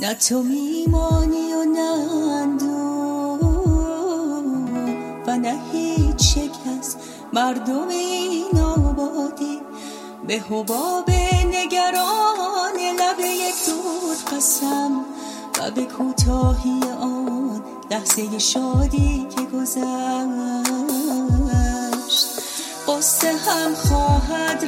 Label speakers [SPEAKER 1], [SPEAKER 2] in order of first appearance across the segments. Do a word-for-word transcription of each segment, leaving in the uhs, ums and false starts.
[SPEAKER 1] نه تو میمانی و نه اندوه و نه هیچ شکست مردم این آبادی به حباب نگران لب یک دود قسم و به کوتاهی آن لحظه شادی که گذشت. قصه هم خواهد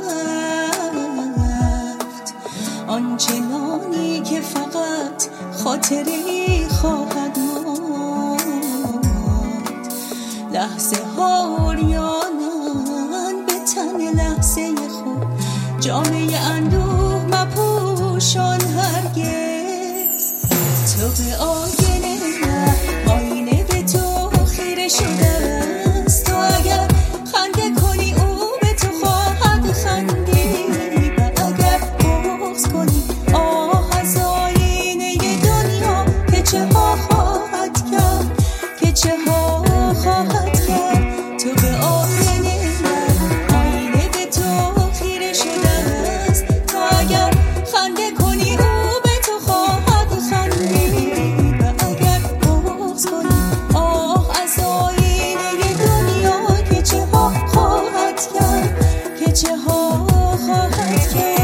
[SPEAKER 1] رفت آنچنانی که فقط خاطری خواهد ماند. لحظه ها عریانند به تن لحظه خود، جامعه اندوه مپوشان هرگز. تو به آینه نه، آینه به تو خیره شده است. تو اگر خنده کنی او به تو خواهد خندید و اگر بغض کنی آه از آینه دنیا که چه ها خواهد کرد، که چه ها خواهد کرد. تو به آینه نه، آینه به تو خیره شده است. تو اگر خنده کنی او به تو خواهد خندید و اگر بغض کنی آه از آینه دنیا که چه ها خواهد کرد، که چه ها خواهد کرد.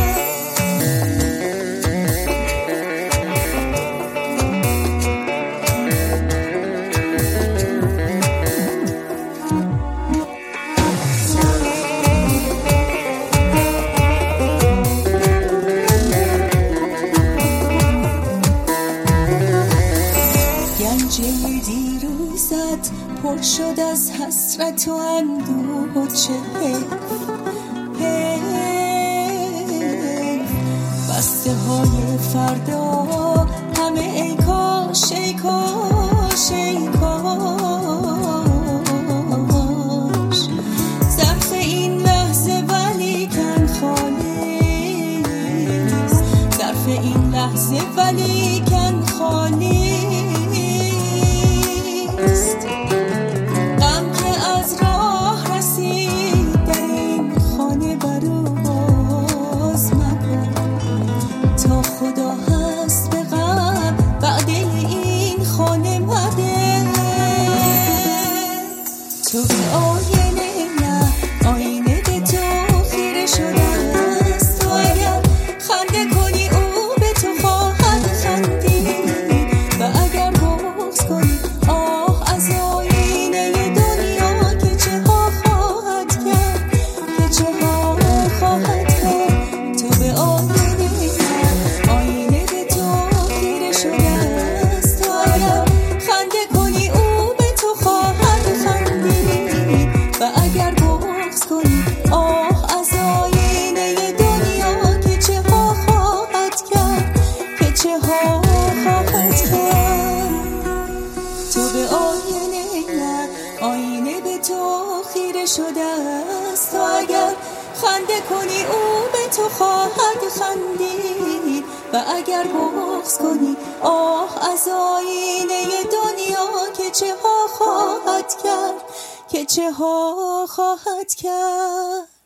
[SPEAKER 1] گنج دیروزت پر شد از حسرت و اندوه و چه حیف. بسته های فردا همه ای کاش ای کاش ای کاش. ظرف این لحظه ولیکن خالی است، ظرف این لحظه ولیکن خالی. غم که از راه رسید در این خانه برو باز مکن. تا خدا هست به غم بعد این خانه مده. تو به آینه نه، آینه به تو خیره شده است. تو اگر خنده کنی او به تو خواهد خندید و اگر بغض کنی آه از آینه دنیا که چه ها خواهد کرد، که چه ها خواهد کرد. تو به آینه نه، آینه به تو خیره شده است. تو اگر خنده کنی او به تو خواهد خندید و اگر بغض کنی آه از آینه دنیا که چه ها خواهد کرد، که چه ها خواهد کرد. تو به آینه نه، آینه به تو خیره شده است. تو اگر خنده کنی او به تو خواهد خندید و اگر بغض کنی آه از آینه دنیا که چه ها خواهد کرد، که چه ها خواهد کرد.